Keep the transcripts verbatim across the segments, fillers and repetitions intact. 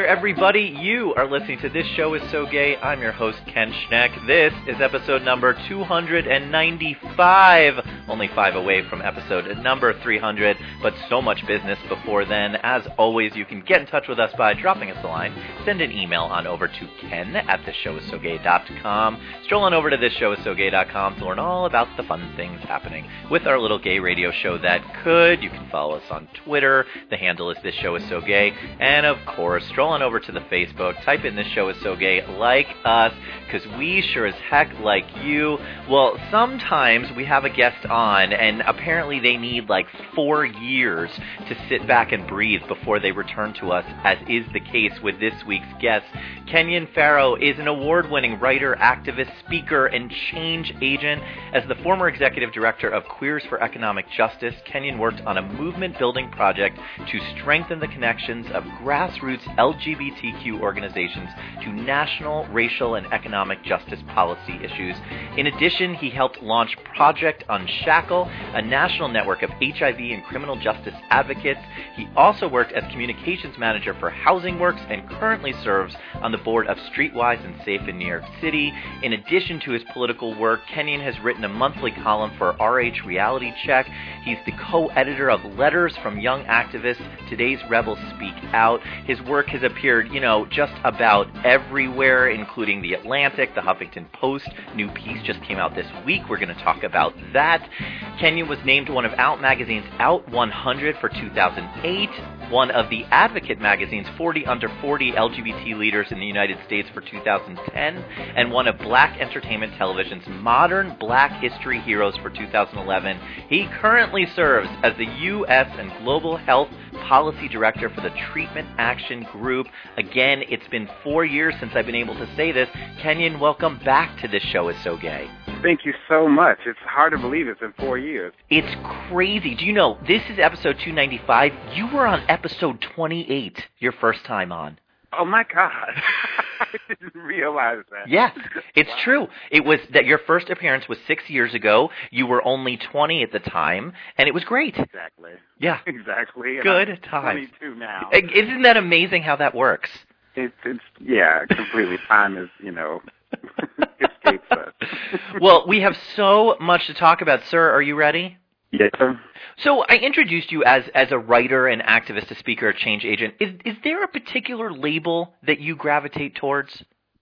there, everybody. You are listening to This Show Is So Gay. I'm your host, Ken Schneck. This is episode number two hundred ninety-five. Only five away from episode number three hundred, but so much business before then. As always, you can get in touch with us by dropping us a line. Send an email on over to ken at this show is so gay dot com. Stroll on over to this show is so gay dot com to learn all about the fun things happening with our little gay radio show that could. You can follow us on Twitter. The handle is This Show Is So Gay. And of course, stroll on over to the Facebook, type in This Show Is So Gay, like us, because we sure as heck like you. Well, sometimes we have a guest on, and apparently they need like four years to sit back and breathe before they return to us, as is the case with this week's guest. Kenyon Farrow is an award-winning writer, activist, speaker, and change agent. As the former executive director of Queers for Economic Justice, Kenyon worked on a movement-building project to strengthen the connections of grassroots L G B T Q organizations to national, racial, and economic justice policy issues. In addition, he helped launch Project Unshackle, a national network of H I V and criminal justice advocates. He also worked as communications manager for Housing Works and currently serves on the board of Streetwise and Safe in New York City. In addition to his political work, Kenyon has written a monthly column for R H Reality Check. He's the co-editor of Letters from Young Activists, Today's Rebels Speak Out. His work has appeared, you know, just about everywhere, including The Atlantic, The Huffington Post. New piece just came out this week. We're going to talk about that. Kenyon was named one of Out Magazine's Out one hundred for two thousand eight, one of the Advocate Magazine's forty under forty L G B T leaders in the United States for two thousand ten, and one of Black Entertainment Television's Modern Black History Heroes for two thousand eleven. He currently serves as the U S and Global Health Policy Director for the Treatment Action Group. Again, it's been four years since I've been able to say this. Kenyon, welcome back to This Show Is So Gay. Thank you so much. It's hard to believe it's been four years. It's crazy. Do you know, this is episode two ninety-five. You were on episode twenty-eight your first time on. Oh, my God. I didn't realize that. Yeah, it's wow. true. It was that your first appearance was six years ago. You were only twenty at the time, and it was great. Exactly. Yeah. Exactly. And Good I'm times. twenty-two now. Isn't that amazing how that works? It's, it's yeah, completely. Time is, you know, escapes us. Well, we have so much to talk about. Sir, are you ready? Yes, sir. So I introduced you as as a writer, an activist, a speaker, a change agent. Is is there a particular label that you gravitate towards?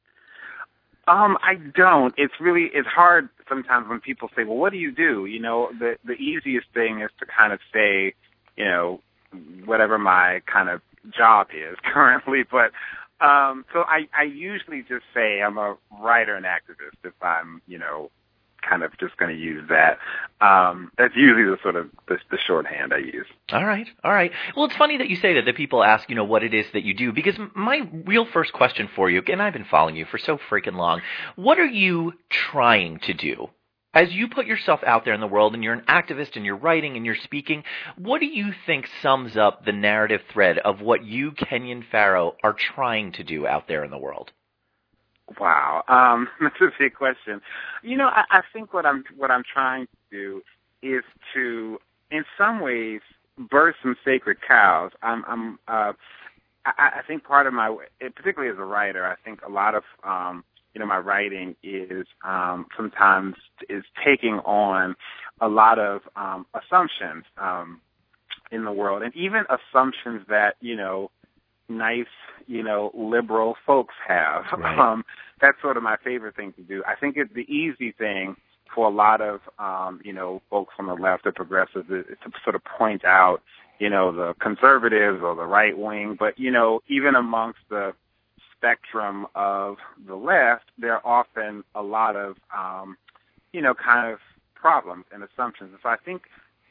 Um, I don't. It's really it's hard sometimes when people say, "Well, what do you do?" You know, the the easiest thing is to kind of say, you know, whatever my kind of job is currently. But um, so I I usually just say I'm a writer and activist if I'm, you know, kind of just going to use that. Um, that's usually the sort of the, the shorthand I use. All right, all right. Well, it's funny that you say that, that people ask, you know, what it is that you do, because my real first question for you, and I've been following you for so freaking long, what are you trying to do? As you put yourself out there in the world, and you're an activist, and you're writing, and you're speaking, what do you think sums up the narrative thread of what you, Kenyon Farrow, are trying to do out there in the world? Wow, um, that's a big question. You know, I, I think what I'm what I'm trying to do is to, in some ways, birth some sacred cows. I'm, I'm uh, I, I think part of my, particularly as a writer, I think a lot of, um, you know, my writing is um, sometimes is taking on a lot of um, assumptions um, in the world, and even assumptions that, you know, nice, you know, liberal folks have. Right. Um, that's sort of my favorite thing to do. I think it's the easy thing for a lot of, um, you know, folks on the left or progressives is to sort of point out, you know, the conservatives or the right wing. But, you know, even amongst the spectrum of the left, there are often a lot of, um, you know, kind of problems and assumptions. And so I think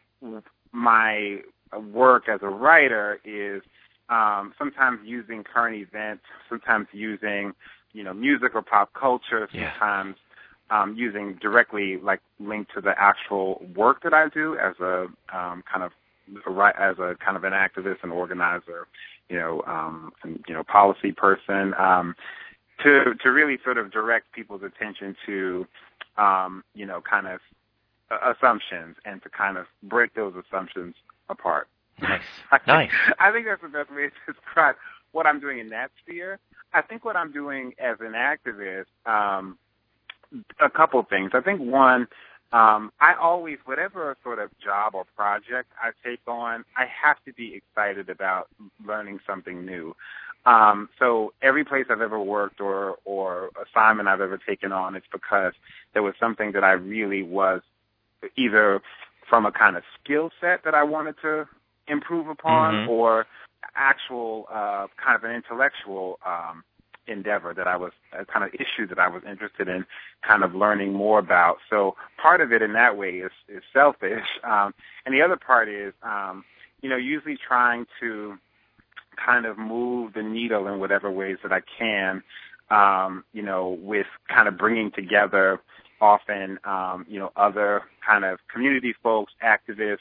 my work as a writer is Um, sometimes using current events, sometimes using, you know, music or pop culture, sometimes yeah. um, using directly, like, linked to the actual work that I do as a um, kind of as a kind of an activist and organizer, you know, um, and, you know, policy person, um, to to really sort of direct people's attention to, um, you know, kind of assumptions and to kind of break those assumptions apart. Nice. I think, nice. I think that's the best way to describe what I'm doing in that sphere. I think what I'm doing as an activist, um, a couple of things. I think one, um, I always, whatever sort of job or project I take on, I have to be excited about learning something new. Um, so every place I've ever worked or, or assignment I've ever taken on, it's because there was something that I really was either from a kind of skill set that I wanted to improve upon mm-hmm. or actual uh, kind of an intellectual um, endeavor that I was, a kind of issue that I was interested in kind of learning more about. So part of it in that way is, is selfish. Um, and the other part is, um, you know, usually trying to kind of move the needle in whatever ways that I can, um, you know, with kind of bringing together often, um, you know, other kind of community folks, activists,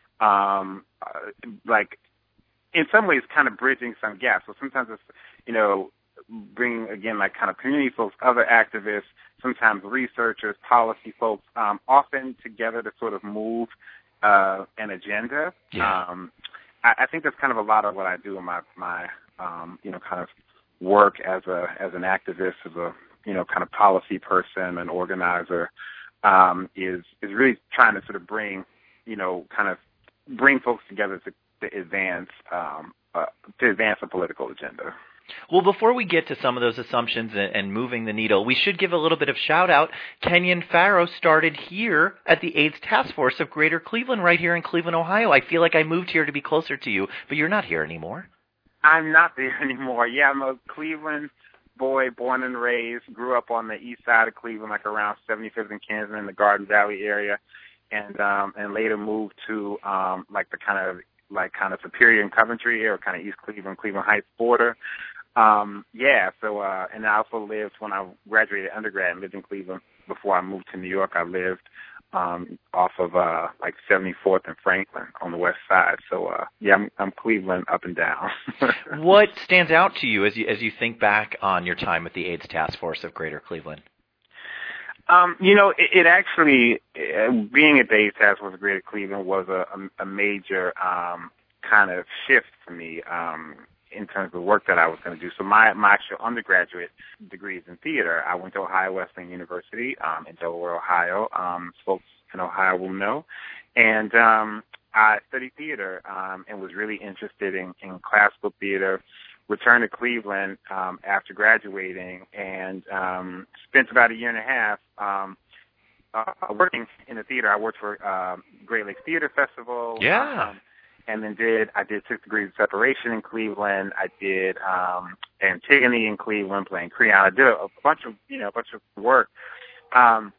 um, uh, like in some ways kind of bridging some gaps. So sometimes it's, you know, bringing, again, like kind of community folks, other activists, sometimes researchers, policy folks, um, often together to sort of move uh, an agenda. Yeah. Um, I, I think that's kind of a lot of what I do in my, my um, you know, kind of work as a as an activist, as a, you know, kind of policy person and organizer, um, is is really trying to sort of bring, you know, kind of bring folks together to, to advance um, uh, to advance a political agenda. Well, before we get to some of those assumptions and, and moving the needle, we should give a little bit of shout-out. Kenyon Farrow started here at the AIDS Task Force of Greater Cleveland, right here in Cleveland, Ohio. I feel like I moved here to be closer to you, but you're not here anymore. I'm not there anymore. Yeah, I'm a Cleveland boy, born and raised, grew up on the east side of Cleveland, like around seventy-fifth and Kansas in the Garden Valley area, and um, and later moved to um, like the kind of like kind of Superior and Coventry area, or kind of East Cleveland, Cleveland Heights border. Um, yeah, so, uh, and I also lived, when I graduated undergrad and lived in Cleveland before I moved to New York, I lived, um, off of, uh, like seventy-fourth and Franklin on the west side. So, uh, yeah, I'm, I'm Cleveland up and down. What stands out to you as you, as you think back on your time with the AIDS Task Force of Greater Cleveland? Um, you know, it, it actually, uh, being at the AIDS Task Force of Greater Cleveland was a, a, a major, um, kind of shift for me, um, in terms of the work that I was going to do. So my, my actual undergraduate degree is in theater. I went to Ohio Wesleyan University um, in Delaware, Ohio. Um, folks in Ohio will know. And um, I studied theater um, and was really interested in, in classical theater. Returned to Cleveland um, after graduating and um, spent about a year and a half um, uh, working in the theater. I worked for uh, Great Lakes Theater Festival. Yeah. Um, And then did, I did Six Degrees of Separation in Cleveland. I did um, Antigone in Cleveland, playing Creon. I did a, a bunch of, you know, a bunch of work. Um,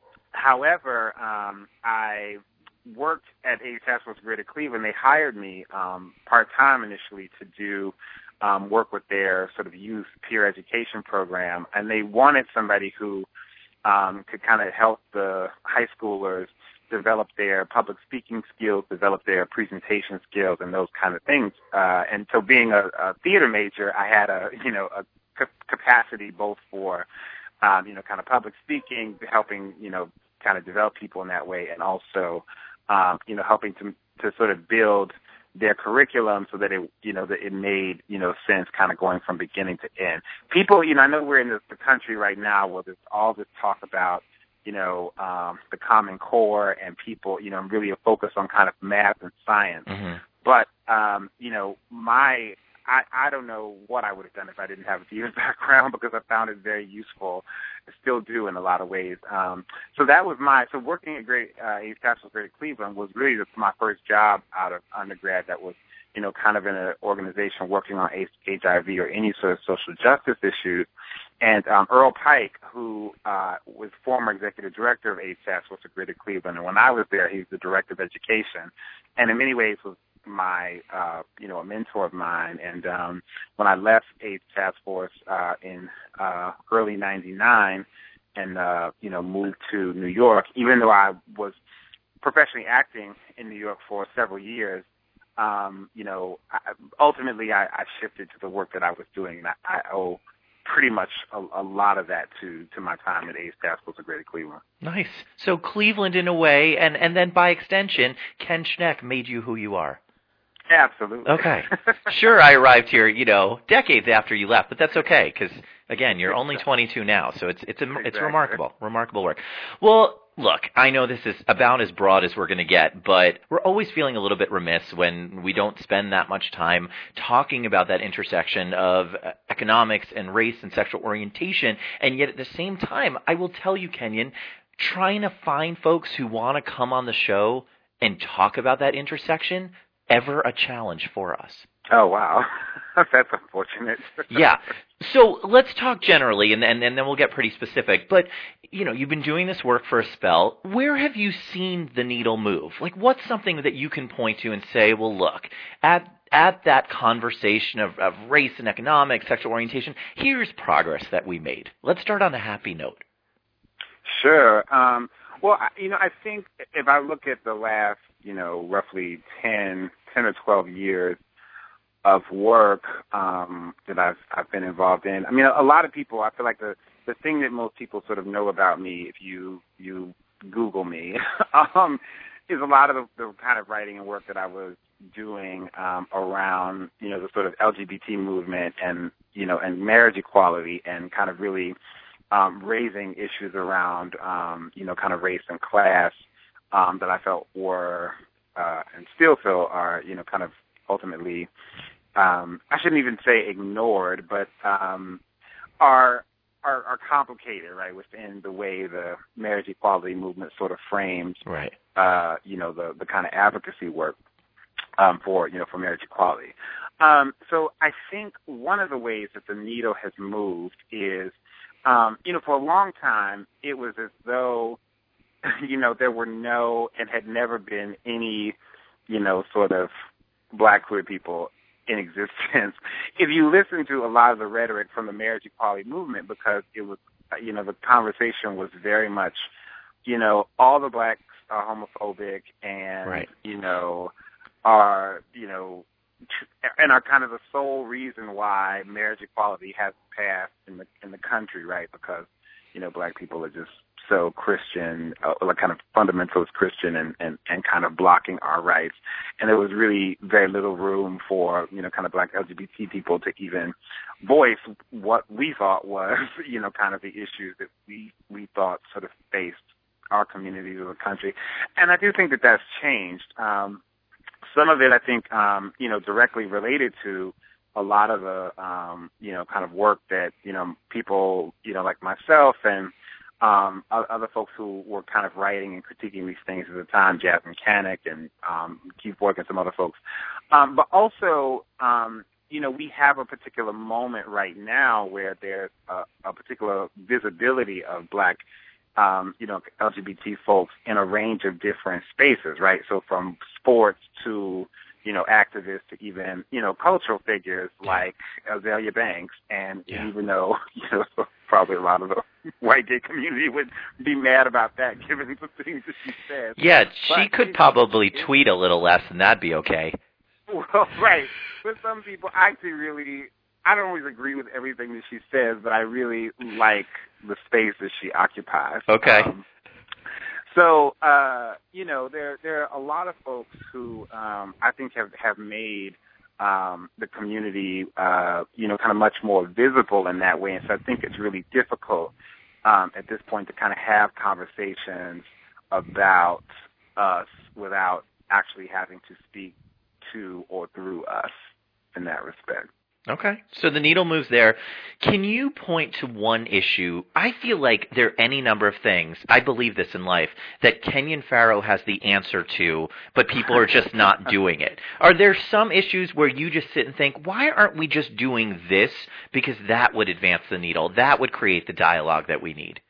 however, um, I worked at AIDS Task Force Greater Cleveland. They hired me um, part-time initially to do um, work with their sort of youth peer education program. And they wanted somebody who um, could kind of help the high schoolers develop their public speaking skills, develop their presentation skills, and those kind of things. Uh, and so, being a, a theater major, I had a you know a c- capacity both for um, you know kind of public speaking, helping you know kind of develop people in that way, and also um, you know helping to to sort of build their curriculum so that it you know that it made you know sense, kind of going from beginning to end. People, you know, I know we're in the, the country right now where there's all this talk about you know, um, the Common Core and people, you know, really a focus on kind of math and science. Mm-hmm. But, um, you know, my, I, I don't know what I would have done if I didn't have a theater background because I found it very useful. I still do in a lot of ways. Um, so that was my, so working at Great, uh, AIDS Task Force Greater Cleveland was really the, my first job out of undergrad that was, you know, kind of in an organization working on H I V or any sort of social justice issues. And um, Earl Pike, who uh, was former executive director of AIDS Task Force of Greater Cleveland, and when I was there, he was the director of education, and in many ways was my, uh, you know, a mentor of mine. And um, when I left AIDS Task Force uh, in uh, early ninety-nine and, uh, you know, moved to New York, even though I was professionally acting in New York for several years, um, you know, I, ultimately I, I shifted to the work that I was doing, and I, I owe pretty much a, a lot of that to, to my time at AIDS Task Force of Greater Cleveland. Nice. So Cleveland in a way, and, and then by extension, Ken Schneck made you who you are. Absolutely. Okay. Sure, I arrived here, you know, decades after you left, but that's okay because, again, you're only twenty-two now, so it's it's a, it's Exactly. remarkable, remarkable work. Well, look, I know this is about as broad as we're going to get, but we're always feeling a little bit remiss when we don't spend that much time talking about that intersection of economics and race and sexual orientation, and yet at the same time, I will tell you, Kenyon, trying to find folks who want to come on the show and talk about that intersection, ever a challenge for us. Oh, wow. That's unfortunate. Yeah. So let's talk generally, and, and, and then we'll get pretty specific. But, you know, you've been doing this work for a spell. Where have you seen the needle move? Like, what's something that you can point to and say, well, look, at at that conversation of, of race and economics, sexual orientation, here's progress that we made. Let's start on a happy note. Sure. Um, well, I, you know, I think if I look at the last, you know, roughly ten, ten or twelve years of work um, that I've I've been involved in, I mean, a, a lot of people, I feel like the the thing that most people sort of know about me, if you you Google me, um, is a lot of the, the kind of writing and work that I was doing um, around, you know, the sort of L G B T movement and, you know, and marriage equality and kind of really Um, raising issues around, um, you know, kind of race and class um, that I felt were, uh, and still feel are, you know, kind of ultimately, um, I shouldn't even say ignored, but um, are, are are complicated, right, within the way the marriage equality movement sort of frames, right. uh, you know, the, the kind of advocacy work um, for, you know, for marriage equality. Um, so I think one of the ways that the needle has moved is, Um, you know, for a long time, it was as though, you know, there were no and had never been any, you know, sort of black queer people in existence. If you listen to a lot of the rhetoric from the marriage equality movement, because it was, you know, the conversation was very much, you know, all the blacks are homophobic and, right. you know, are, you know, and are kind of the sole reason why marriage equality has passed in the in the country, right? Because, you know, black people are just so Christian, uh, like kind of fundamentalist Christian and, and, and kind of blocking our rights. And there was really very little room for, you know, kind of black L G B T people to even voice what we thought was, you know, kind of the issues that we, we thought sort of faced our communities or the country. And I do think that that's changed. Um, Some of it, I think, um, you know, directly related to a lot of the, um, you know, kind of work that, you know, people, you know, like myself and um, other folks who were kind of writing and critiquing these things at the time, Jasmine Canick and um, Keith Boyk and some other folks. Um, but also, um, you know, we have a particular moment right now where there's a, a particular visibility of black Um, you know, L G B T folks in a range of different spaces, right? So from sports to, you know, activists to even, you know, cultural figures like Azealia Banks. And yeah. even though, you know, probably a lot of the white gay community would be mad about that given the things that she says. Yeah, she but, could probably know, tweet a little less and that'd be okay. Well, right. But some people actually really, I don't always agree with everything that she says, but I really like the space that she occupies. Okay. Um, so, uh, you know, there there are a lot of folks who um, I think have, have made um, the community, uh, you know, kind of much more visible in that way. And so I think it's really difficult um, at this point to kind of have conversations about us without actually having to speak to or through us in that respect. Okay. So the needle moves there. Can you point to one issue? I feel like there are any number of things, I believe this in life, that Kenyon Farrow has the answer to, but people are just not doing it. Are there some issues where you just sit and think, why aren't we just doing this? Because that would advance the needle. That would create the dialogue that we need.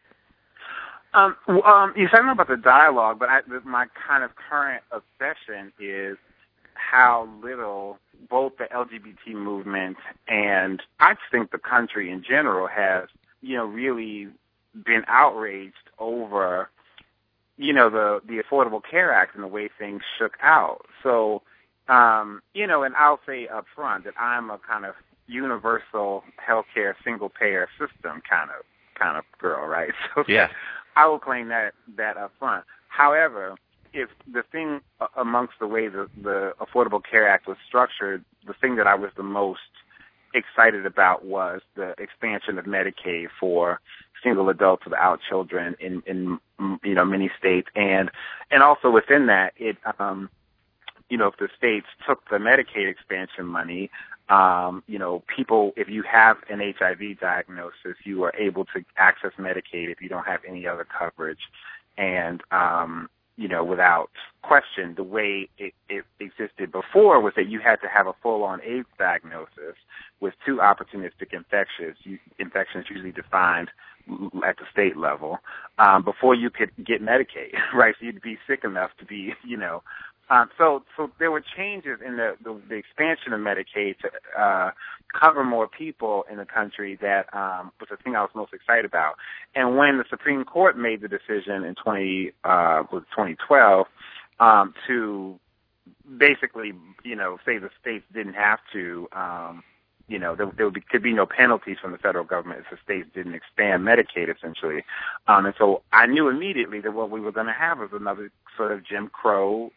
Um, um, you're talking about the dialogue, but I, my kind of current obsession is how little both the L G B T movement and I think the country in general has, you know, really been outraged over, you know, the, the Affordable Care Act and the way things shook out. So, um, you know, and I'll say up front that I'm a kind of universal healthcare single payer system kind of kind of girl, right? So yeah. I will claim that that up front. However, if the thing amongst the way the, the Affordable Care Act was structured, the thing that I was the most excited about was the expansion of Medicaid for single adults without children in, in you know, many states. And, and also within that, it, um, you know, if the states took the Medicaid expansion money, um, you know, people, if you have an H I V diagnosis, you are able to access Medicaid if you don't have any other coverage. And, um, you know, without question, the way it, it existed before was that you had to have a full-on AIDS diagnosis with two opportunistic infections, infections usually defined at the state level, um, before you could get Medicaid, right? So you'd be sick enough to be, you know, um, so so there were changes in the, the, the expansion of Medicaid to uh, cover more people in the country that um, was the thing I was most excited about. And when the Supreme Court made the decision in twenty uh, was twenty twelve um, to basically, you know, say the states didn't have to. Um, You know, there, there would be, could be no penalties from the federal government if the states didn't expand Medicaid, essentially. Um, and so I knew immediately that what we were going to have was another sort of Jim Crow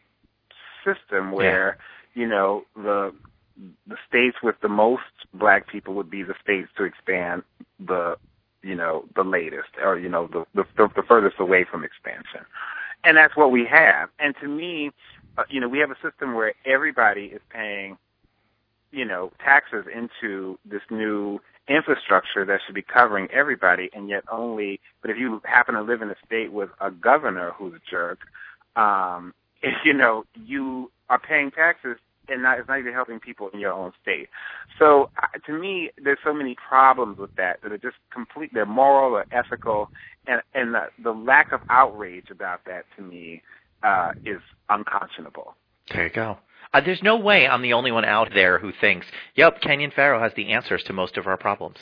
system where, yeah. you know, the the states with the most black people would be the states to expand the, you know, the latest, or, you know, the, the, the furthest away from expansion. And that's what we have. And to me, uh, you know, we have a system where everybody is paying, you know, taxes into this new infrastructure that should be covering everybody, and yet only, but if you happen to live in a state with a governor who's a jerk, um, if, you know, you are paying taxes and not, it's not even helping people in your own state. So uh, to me, there's so many problems with that that are just complete, they're moral or ethical, and, and the, the lack of outrage about that to me uh, is unconscionable. There you go. Uh, there's no way I'm the only one out there who thinks, yep, Kenyon Farrow has the answers to most of our problems.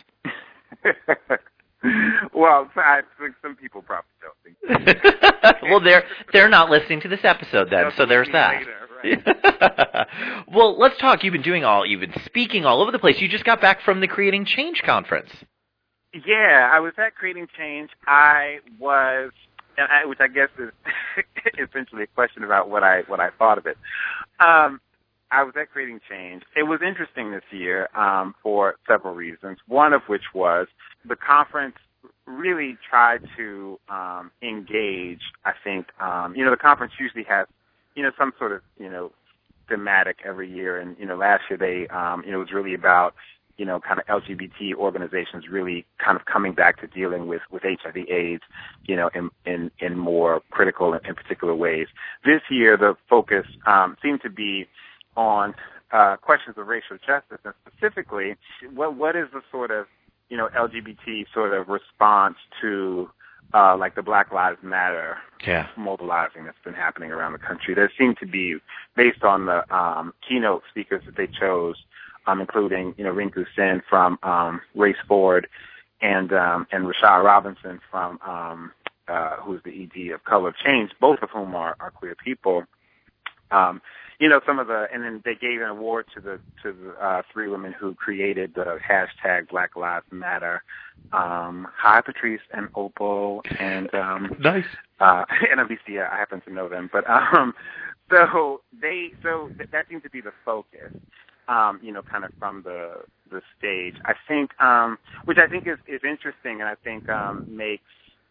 Well, I think some people probably don't think so. Well, they're, they're not listening to this episode then, That's so there's that. Later, right. Well, let's talk. You've been doing all, you've been speaking all over the place. You just got back from the Creating Change conference. Yeah, I was at Creating Change. I was, and I, which I guess is essentially a question about what I what I thought of it. Um, I was at Creating Change. It was interesting this year um, for several reasons, one of which was the conference really tried to um, engage, I think, um, you know, the conference usually has, you know, some sort of, you know, thematic every year. And, you know, last year they, um, you know, it was really about, you know, kind of L G B T organizations really kind of coming back to dealing with, with H I V AIDS, you know, in, in, in more critical and in particular ways. This year, the focus um, seemed to be on uh, questions of racial justice, and specifically, what what is the sort of, you know, L G B T sort of response to uh, like the Black Lives Matter yeah. mobilizing that's been happening around the country. There seemed to be, based on the um, keynote speakers that they chose, um, including, you know, Rinku Sen from um, Race Forward and um, and Rashad Robinson from um, uh, who's the E D of Color of Change, both of whom are, are queer people. Um, you know, some of the, and then they gave an award to the to the uh, three women who created the hashtag Black Lives Matter. Um, hi, Patrice and Opal, and um, nice. Uh, and Alicia, I happen to know them, but um, so they, so th- that seems to be the focus. Um, you know, kind of from the the stage. I think, um, which I think is is interesting, and I think um, makes.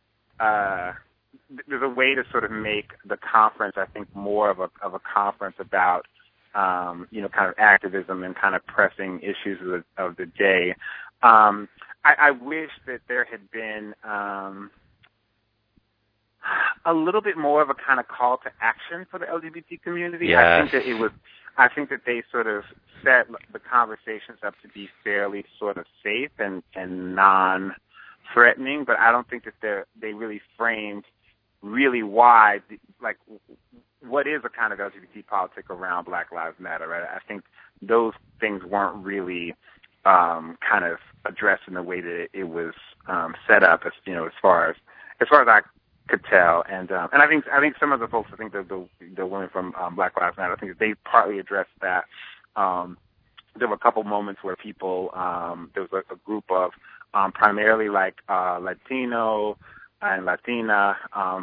Uh, There's a way to sort of make the conference, I think, more of a of a conference about, um, you know, kind of activism and kind of pressing issues of the, of the day. Um, I, I wish that there had been um, a little bit more of a kind of call to action for the L G B T community. Yes. I think that it was. I think that they sort of set the conversations up to be fairly sort of safe and and non-threatening, but I don't think that they they really framed really why, like, what is a kind of L G B T politic around Black Lives Matter, right? I think those things weren't really um, kind of addressed in the way that it, it was um, set up, as you know, as far as as far as I could tell, and um, and I think I think some of the folks, I think the the, the women from um, Black Lives Matter, I think that they partly addressed that. Um, there were a couple moments where people, um, there was a, a group of um, primarily like uh, Latino and Latina um,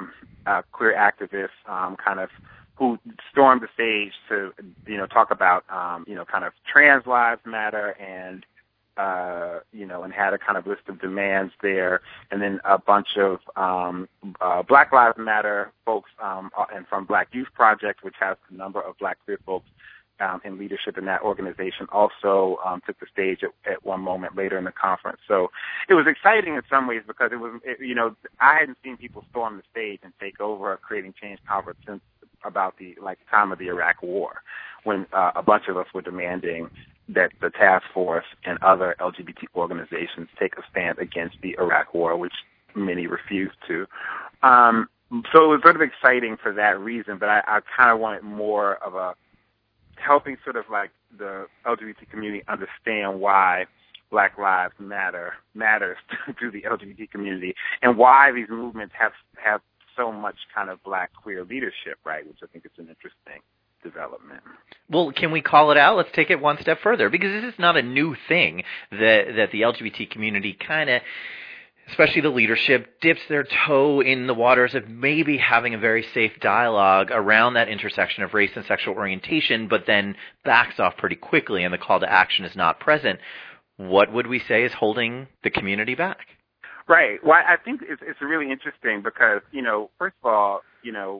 uh, queer activists um, kind of who stormed the stage to, you know, talk about, um, you know, kind of trans lives matter and, uh, you know, and had a kind of list of demands there. And then a bunch of um, uh, Black Lives Matter folks um, and from Black Youth Project, which has a number of Black queer folks um, in leadership in that organization, also um, took the stage at, at one moment later in the conference. So it was exciting in some ways because it was, it, you know, I hadn't seen people storm the stage and take over a Creating Change conference since about the like time of the Iraq War, when uh, a bunch of us were demanding that the task force and other L G B T organizations take a stand against the Iraq War, which many refused to. Um, so it was sort of exciting for that reason, but I, I kind of wanted more of a helping sort of like the L G B T community understand why Black Lives Matter matters to the L G B T community and why these movements have have so much kind of Black queer leadership, right, which I think is an interesting development. Well, can we call it out? Let's take it one step further, because this is not a new thing that that the L G B T community kind of, especially the leadership, dips their toe in the waters of maybe having a very safe dialogue around that intersection of race and sexual orientation, but then backs off pretty quickly and the call to action is not present. What would we say is holding the community back? Right. Well, I think it's, it's really interesting because, you know, first of all, you know,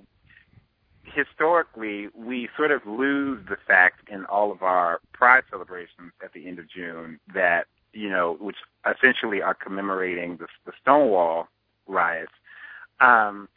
historically, we sort of lose the fact in all of our Pride celebrations at the end of June that, you know, which essentially are commemorating the, the Stonewall riots, um,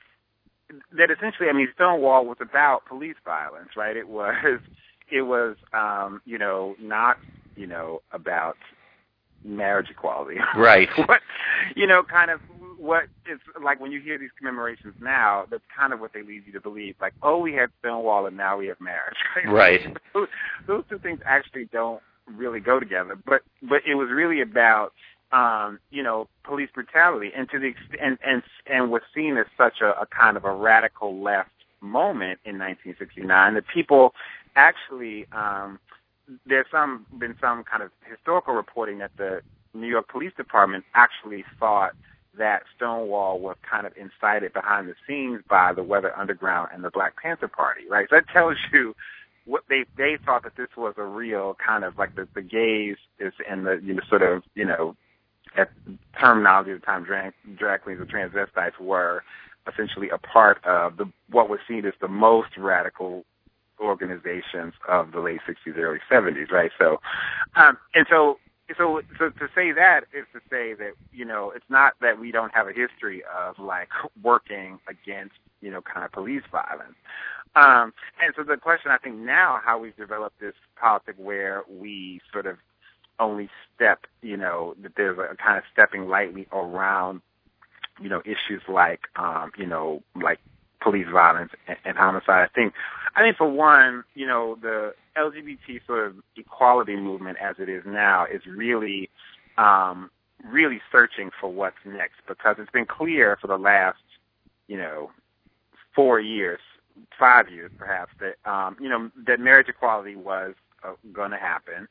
that essentially, I mean, Stonewall was about police violence, right? It was, it was, um, you know, not, you know, about marriage equality. Right. What, you know, kind of what it's like when you hear these commemorations now, that's kind of what they lead you to believe. Like, oh, we had Stonewall and now we have marriage. Right. those, those two things actually don't really go together. But but it was really about, um, you know, police brutality. And to the and and, and was seen as such a, a kind of a radical left moment in nineteen sixty-nine that people actually, um, there's some been some kind of historical reporting that the New York Police Department actually thought that Stonewall was kind of incited behind the scenes by the Weather Underground and the Black Panther Party, right? So that tells you what they they thought that this was a real kind of like the, the gays is and the you know sort of you know at terminology of the time drag, drag queens or transvestites were essentially a part of the what was seen as the most radical organizations of the late sixties, early seventies, right? So, um, and so, so, so to say that is to say that, you know, it's not that we don't have a history of like working against, you know, kind of police violence. Um, and so the question I think now, how we've developed this politic where we sort of only step, you know, that there's a kind of stepping lightly around, you know, issues like, um, you know, like police violence and, and homicide. I think, I think for one, you know, the L G B T sort of equality movement as it is now is really, um, really searching for what's next because it's been clear for the last, you know, four years, five years perhaps that, um, you know, that marriage equality was uh, going to happen.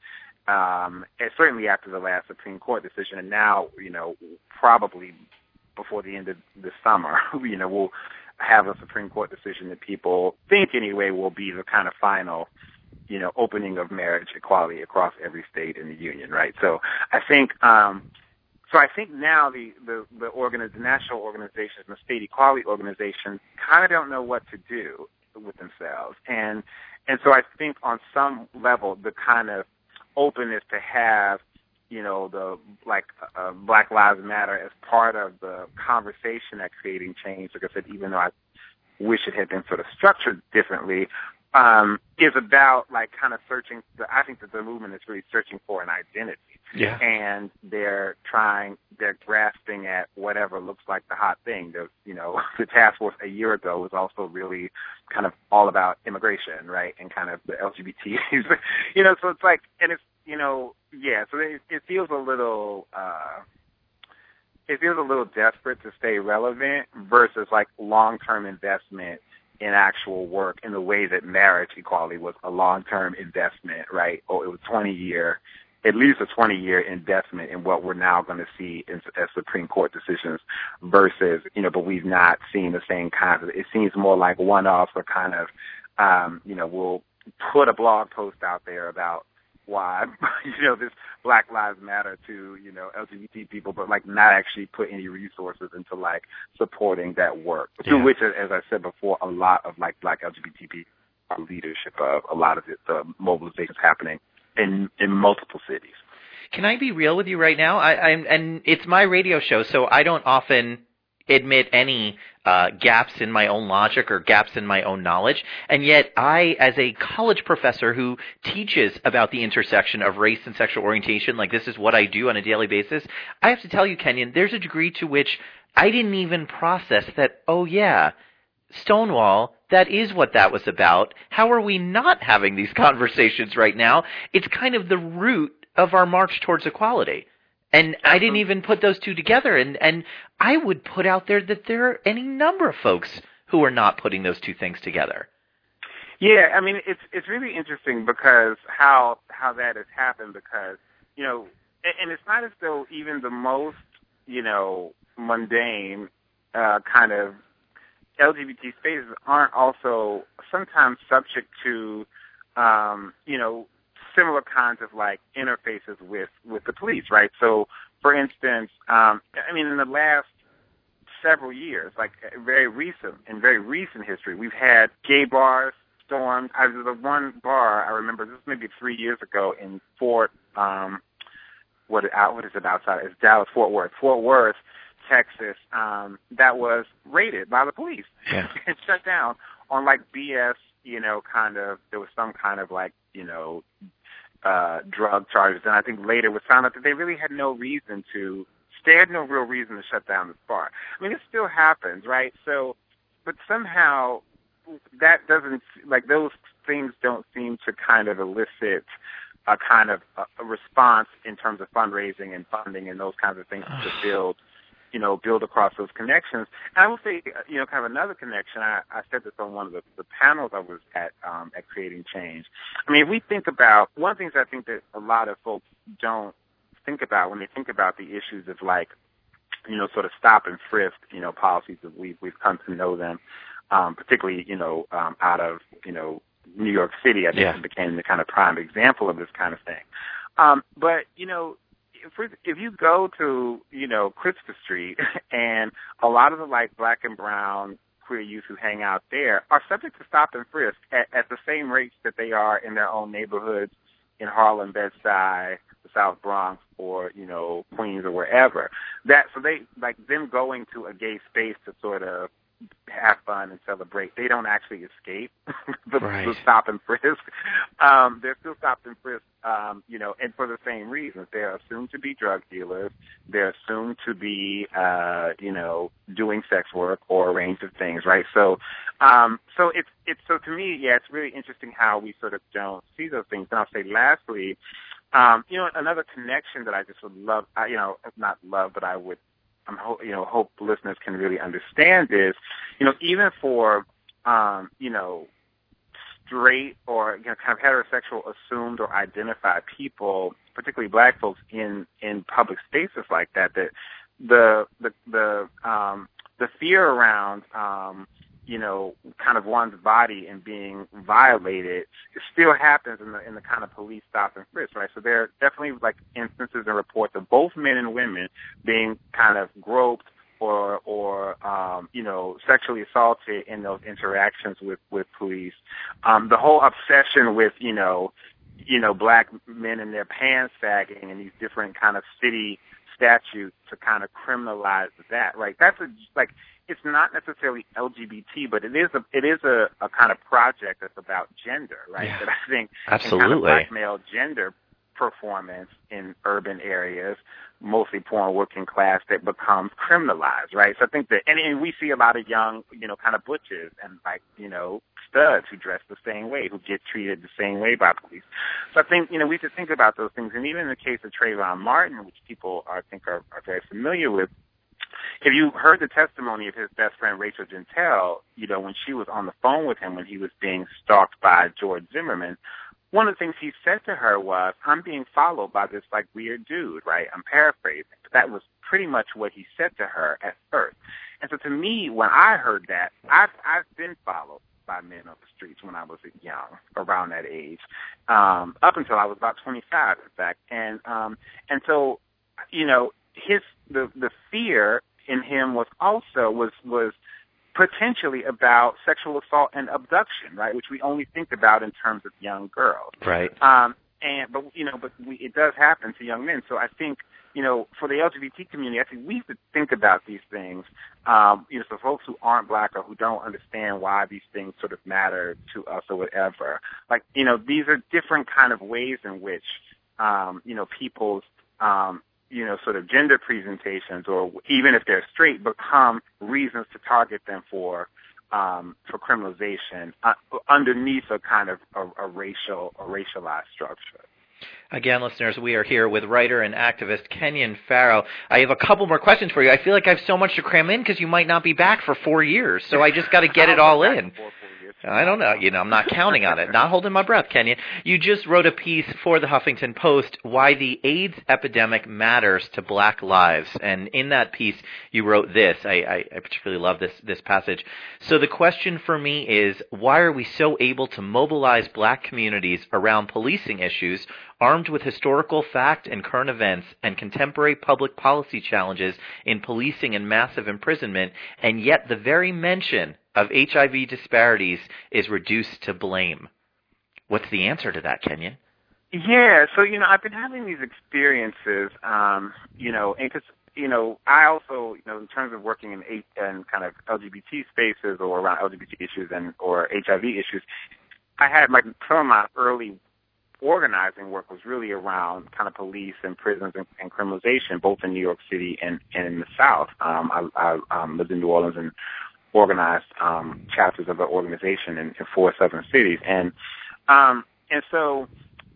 Um, and certainly after the last Supreme Court decision, and now, you know, probably before the end of the summer, you know, we'll have a Supreme Court decision that people think anyway will be the kind of final, you know, opening of marriage equality across every state in the union, right? So I think, um, so I think now the the the, organi- the national organizations and the state equality organizations kind of don't know what to do with themselves, and and so I think on some level the kind of openness to have, you know, the like uh, Black Lives Matter as part of the conversation at Creating Change, like I said, even though I wish it had been sort of structured differently, um, is about like kind of searching. The, I think that the movement is really searching for an identity. Yeah. And they're trying, they're grasping at whatever looks like the hot thing. The, you know, the task force a year ago was also really kind of all about immigration, right? And kind of the L G B T, you know, so it's like, and it's, you know, yeah, so it, it feels a little, uh, it feels a little desperate to stay relevant versus like long-term investment in actual work in the way that marriage equality was a long-term investment, right? Oh, it was twenty-year at least a twenty-year investment in what we're now going to see as, as Supreme Court decisions versus, you know, but we've not seen the same kind of, it seems more like one-offs or kind of, um, you know, we'll put a blog post out there about why, you know, this Black Lives Matter to, you know, L G B T people, but, like, not actually put any resources into, like, supporting that work, yeah. To which, as I said before, a lot of, like, Black L G B T people are leadership of a lot of it, the mobilizations happening in in multiple cities. Can I be real with you right now? I, I'm, and it's my radio show, so I don't often admit any uh, gaps in my own logic or gaps in my own knowledge. And yet I, as a college professor who teaches about the intersection of race and sexual orientation, like this is what I do on a daily basis, I have to tell you, Kenyon, there's a degree to which I didn't even process that, oh yeah, Stonewall, that is what that was about. How are we not having these conversations right now? It's kind of the root of our march towards equality. And I didn't even put those two together. And, and I would put out there that there are any number of folks who are not putting those two things together. Yeah, I mean, it's it's really interesting because how how that has happened because, you know, and, and it's not as though even the most, you know, mundane uh, kind of L G B T spaces aren't also sometimes subject to, um, you know, similar kinds of like interfaces with, with the police, right? So, for instance, um, I mean, in the last several years, like very recent, in very recent history, we've had gay bars stormed. I was the one bar I remember. This was maybe three years ago in Fort. Um, what what is it outside? It's Dallas Fort Worth. Fort Worth, Texas. Um, that was raided by the police yeah. and shut down on like B S. You know, kind of. There was some kind of like you know. Uh, drug charges, and I think later it was found out that they really had no reason to, they had no real reason to shut down this bar. I mean, it still happens, right? So, but somehow that doesn't, like those things don't seem to kind of elicit a kind of a, a response in terms of fundraising and funding and those kinds of things to build, you know, build across those connections. And I will say, you know, kind of another connection, I, I said this on one of the, the panels I was at um, at Creating Change. I mean, if we think about, one of the things I think that a lot of folks don't think about when they think about the issues of like, you know, sort of stop and frisk, you know, policies that we've, we've come to know them, um, particularly, you know, um, out of, you know, New York City, I think yeah. it became the kind of prime example of this kind of thing. Um, but, you know, If, if you go to, you know, Christopher Street and a lot of the, like, black and brown queer youth who hang out there are subject to stop and frisk at, at the same rates that they are in their own neighborhoods in Harlem, Bed-Stuy, the South Bronx, or, you know, Queens or wherever. That, so they, like, them going to a gay space to sort of have fun and celebrate, they don't actually escape the, right. the stop and frisk. Um, they're still stopped and frisked, um, you know, and for the same reasons. They're assumed to be drug dealers. They're assumed to be, uh, you know, doing sex work or a range of things, right? So, um, so it's, it's, so to me, yeah, it's really interesting how we sort of don't see those things. And I'll say lastly, um, you know, another connection that I just would love, I, you know, not love, but I would, I'm ho- you know, hope listeners can really understand is, you know, even for, um, you know, straight or, you know, kind of heterosexual assumed or identified people, particularly black folks in, in public spaces like that, that the, the, the, um, the fear around, um, you know, kind of one's body and being violated still happens in the in the kind of police stop and frisk, right? So there are definitely like instances and reports of both men and women being kind of groped or or um, you know, sexually assaulted in those interactions with with police. Um, the whole obsession with you know, you know, black men in their pants sagging and these different kind of city statutes to kind of criminalize that, right? That's a like. It's not necessarily L G B T, but it is a it is a, a kind of project that's about gender, right? Yeah, that I think absolutely. Kind of black male gender performance in urban areas, mostly poor and working class, that becomes criminalized, right? So I think that, and, and we see a lot of young, you know, kind of butches and like, you know, studs who dress the same way, who get treated the same way by police. So I think, you know, we should think about those things. And even in the case of Trayvon Martin, which people I think are, are very familiar with, if you heard the testimony of his best friend, Rachel Jeantel, you know, when she was on the phone with him when he was being stalked by George Zimmerman, one of the things he said to her was, I'm being followed by this, like, weird dude, right? I'm paraphrasing. But that was pretty much what he said to her at first. And so to me, when I heard that, I've, I've been followed by men on the streets when I was young, around that age, um, up until I was about twenty-five, in fact. And um, and so, you know, his the the fear in him was also was was potentially about sexual assault and abduction, right? Which we only think about in terms of young girls, right? Um, and but you know, but we, it does happen to young men. So I think, you know, for the L G B T community, I think we have to think about these things. Um, you know, so folks who aren't black or who don't understand why these things sort of matter to us or whatever, like, you know, these are different kind of ways in which, um, you know, people's, um, you know, sort of gender presentations, or even if they're straight, become reasons to target them for um, for criminalization uh, underneath a kind of a, a racial, a racialized structure. Again, listeners, we are here with writer and activist Kenyon Farrow. I have a couple more questions for you. I feel like I have so much to cram in because you might not be back for four years, so I just got to get it all in. I don't know. You know, I'm not counting on it. Not holding my breath, Kenyon. You just wrote a piece for the Huffington Post, Why the AIDS Epidemic Matters to Black Lives. And in that piece, you wrote this. I, I, I particularly love this, this passage. So the question for me is, why are we so able to mobilize black communities around policing issues armed with historical fact and current events and contemporary public policy challenges in policing and massive imprisonment, and yet the very mention of H I V disparities is reduced to blame? What's the answer to that, Kenyon? Yeah, so, you know, I've been having these experiences, um, you know, and because, you know, I also, you know, in terms of working in, in kind of L G B T spaces or around L G B T issues and or H I V issues, I had, like, some of my early organizing work was really around kind of police and prisons and, and criminalization, both in New York City and, and in the South. Um, I, I um, lived in New Orleans and organized um, chapters of the organization in, in four southern cities. And um, and so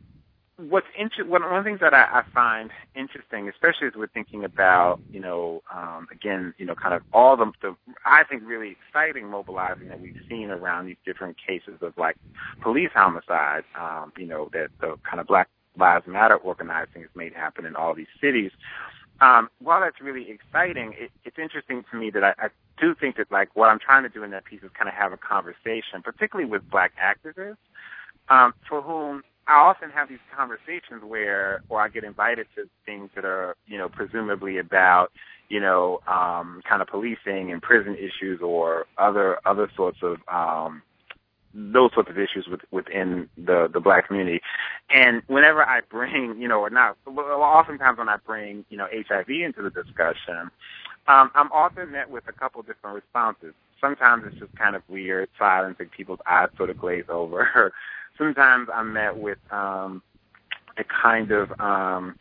what's inter- one of the things that I, I find interesting, especially as we're thinking about, you know, um, again, you know, kind of all the, the, I think, really exciting mobilizing that we've seen around these different cases of, like, police homicide, um, you know, that the kind of Black Lives Matter organizing has made happen in all these cities. Um, while that's really exciting, it, it's interesting to me that I, I do think that, like, what I'm trying to do in that piece is kind of have a conversation, particularly with black activists, um, for whom I often have these conversations where, or I get invited to things that are, you know, presumably about, you know, um, kind of policing and prison issues or other other sorts of um, those sorts of issues with, within the, the black community. And whenever I bring, you know, or not, well, oftentimes when I bring, you know, H I V into the discussion, um, I'm often met with a couple different responses. Sometimes it's just kind of weird silence and people's eyes sort of glaze over. Sometimes I'm met with um, a kind of um,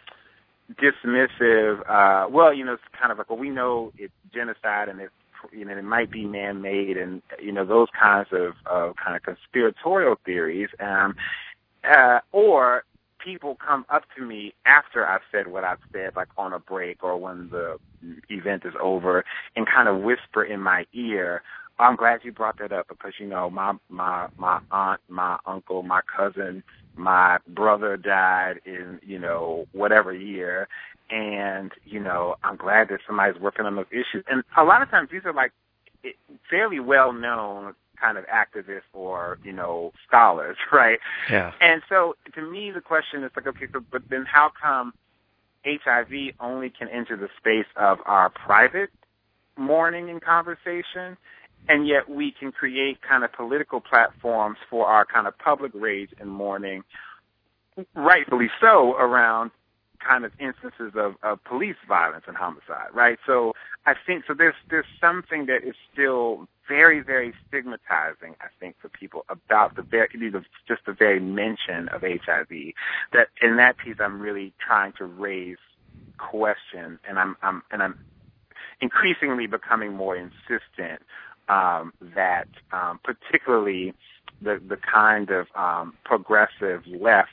dismissive, uh, well, you know, it's kind of like, well, we know it's genocide and it's, you know, it might be man-made and, you know, those kinds of uh, kind of conspiratorial theories. Um, uh, or people come up to me after I've said what I've said, like on a break or when the event is over, and kind of whisper in my ear, I'm glad you brought that up because, you know, my, my, my aunt, my uncle, my cousin, my brother died in, you know, whatever year. And, you know, I'm glad that somebody's working on those issues. And a lot of times these are like fairly well-known kind of activists or, you know, scholars, right? Yeah. And so to me, the question is like, okay, so, but then how come H I V only can enter the space of our private mourning and conversation, and yet we can create kind of political platforms for our kind of public rage and mourning, rightfully so, around kind of instances of, of police violence and homicide, right? So I think, so there's there's something that is still very, very stigmatizing, I think, for people about the very, just the very mention of H I V. That in that piece, I'm really trying to raise questions, and I'm, I'm and I'm increasingly becoming more insistent um, that, um, particularly the the kind of um, progressive left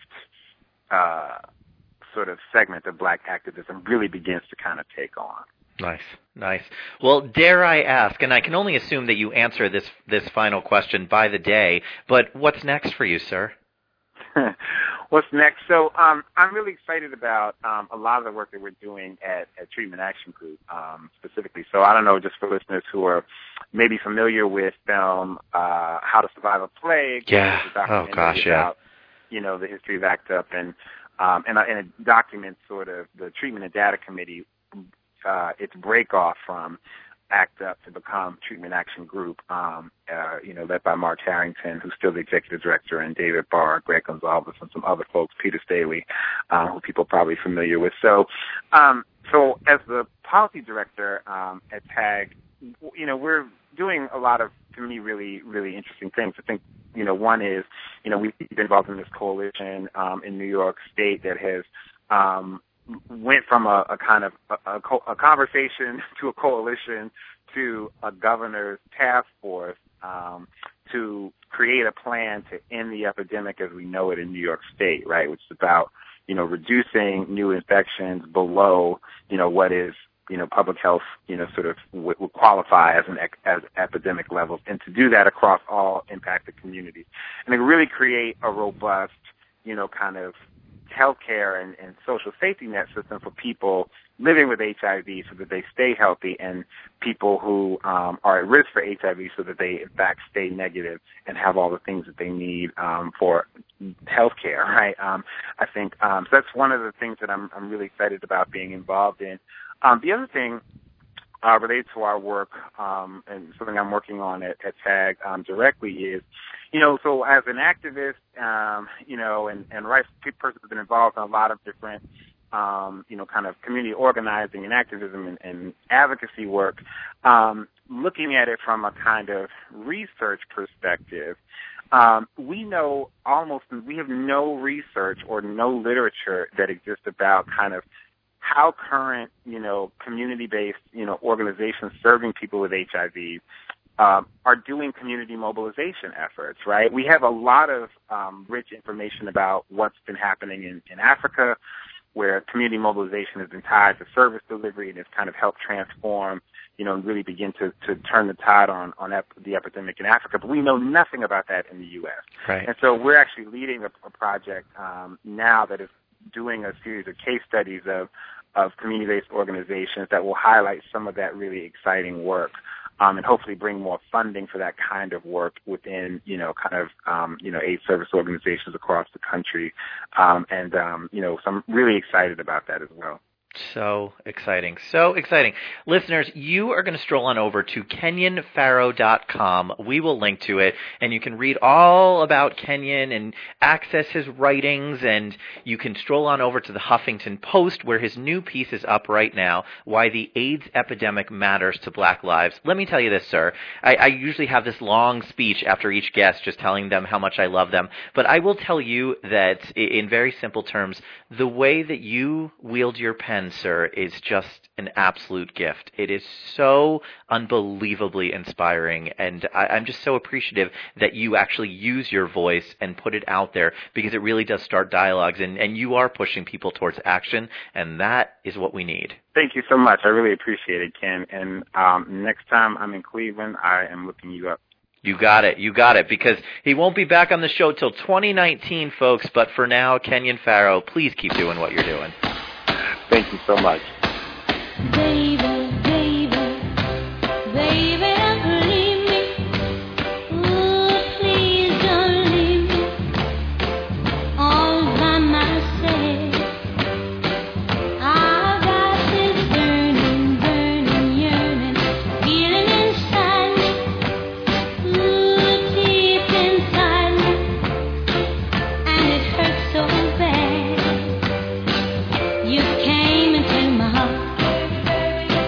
uh, sort of segment of black activism really begins to kind of take on. Nice, nice. Well, dare I ask, and I can only assume that you answer this this final question by the day, but what's next for you, sir? What's next? So um, I'm really excited about um, a lot of the work that we're doing at, at Treatment Action Group um, specifically. So I don't know, just for listeners who are maybe familiar with film uh, How to Survive a Plague. Yeah. Oh, gosh, yeah. About, you know, the history of ACT UP, and, um, and, and it documents sort of the Treatment and Data Committee, uh, its break-off from ACT UP to become Treatment Action Group, um, uh, you know, led by Mark Harrington, who's still the executive director, and David Barr, Greg Gonzalez, and some other folks, Peter Staley, uh, who people are probably familiar with. So, um, so as the policy director um, at TAG, you know, we're doing a lot of, to me, really, really interesting things. I think, you know, one is, you know, we've been involved in this coalition um, in New York State that has um, went from a, a kind of a, a, co- a conversation to a coalition to a governor's task force um, to create a plan to end the epidemic as we know it in New York State, right, which is about, you know, reducing new infections below, you know, what is, you know, public health, you know, sort of w- would qualify as an ec- as epidemic levels, and to do that across all impacted communities, and to really create a robust, you know, kind of healthcare and, and social safety net system for people living with H I V so that they stay healthy, and people who um, are at risk for H I V so that they, in fact, stay negative and have all the things that they need um, for healthcare, right? Um, I think um, so that's one of the things that I'm, I'm really excited about being involved in. Um, the other thing uh, related to our work, um, and something I'm working on at, at TAG um, directly is, you know, so as an activist, um, you know, and, and rights person has been involved in a lot of different, um, you know, kind of community organizing and activism and, and advocacy work, um, looking at it from a kind of research perspective, um, we know almost, we have no research or no literature that exists about kind of how current, you know, community-based, you know, organizations serving people with H I V um, are doing community mobilization efforts, right? We have a lot of um, rich information about what's been happening in, in Africa, where community mobilization has been tied to service delivery and it's kind of helped transform, you know, and really begin to, to turn the tide on, on ep- the epidemic in Africa. But we know nothing about that in the U S. Right. And so we're actually leading a, a project um, now that is doing a series of case studies of of community-based organizations that will highlight some of that really exciting work, um, and hopefully bring more funding for that kind of work within, you know, kind of, um, you know, AIDS service organizations across the country. Um, and, um, you know, so I'm really excited about that as well. So exciting. So exciting. Listeners, you are going to stroll on over to kenyon farrow dot com. We will link to it, and you can read all about Kenyon and access his writings, and you can stroll on over to the Huffington Post, where his new piece is up right now, Why the AIDS Epidemic Matters to Black Lives. Let me tell you this, sir. I, I usually have this long speech after each guest just telling them how much I love them, but I will tell you that in very simple terms, the way that you wield your pen, sir, is just an absolute gift. It is so unbelievably inspiring, and I, I'm just so appreciative that you actually use your voice and put it out there, because it really does start dialogues, and, and you are pushing people towards action, and that is what we need. Thank you so much. I really appreciate it, Ken. And um, next time I'm in Cleveland, I am looking you up. You got it. You got it. Because he won't be back on the show till twenty nineteen, folks. But for now, Kenyon Farrow, please keep doing what you're doing. Thank you so much. Baby, baby, baby, don't leave me. Ooh, please don't leave me all by myself. I've got this burning, burning, yearning feeling inside me. Ooh, deep inside me, and it hurts so bad. You came into my heart.